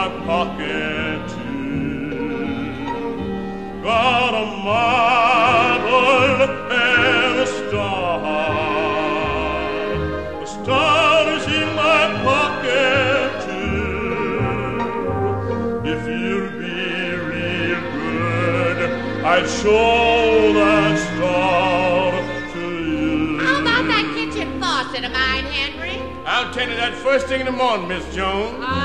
my pocket too. Got a marble and a star. The star is in my pocket too. If you'll be real good, I'd show that star to you. How about that kitchen faucet of mine, Henry? I'll tend to that first thing in the morning, Miss Jones.